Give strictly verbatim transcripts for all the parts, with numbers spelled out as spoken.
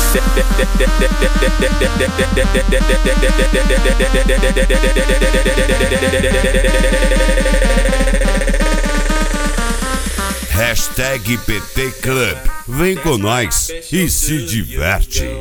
Hashtag P T Club. Vem com nós e se diverte.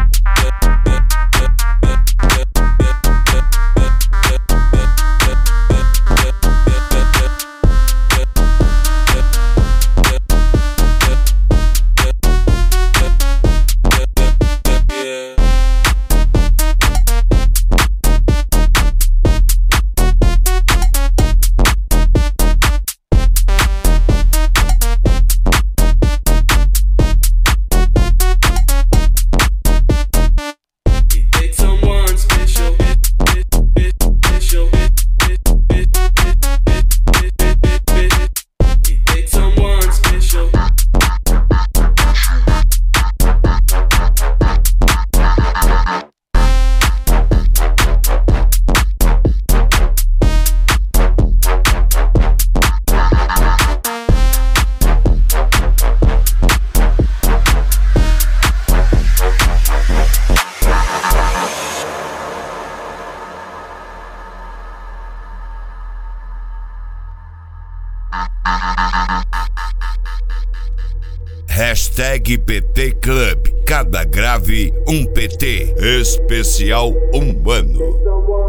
Hashtag P T Club. Cada grave um P T. Especial humano.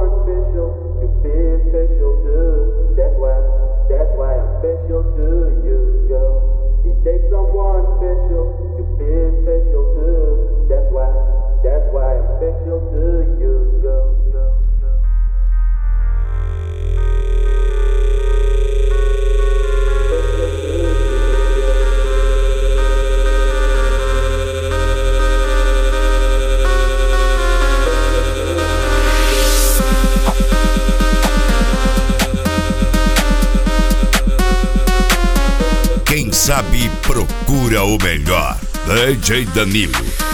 Quem sabe procura o melhor. D J Danilo.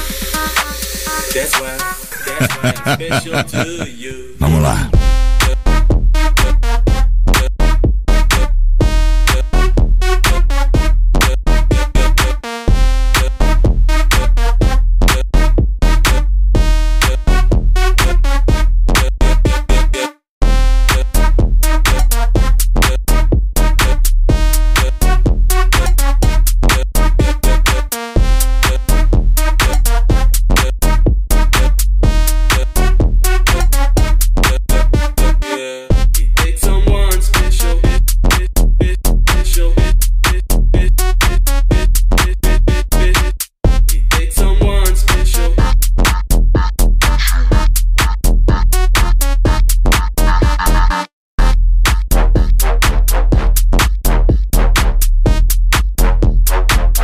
Vamos lá.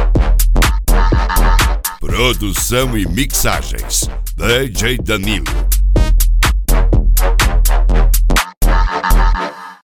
Produção e mixagens D J Danilo.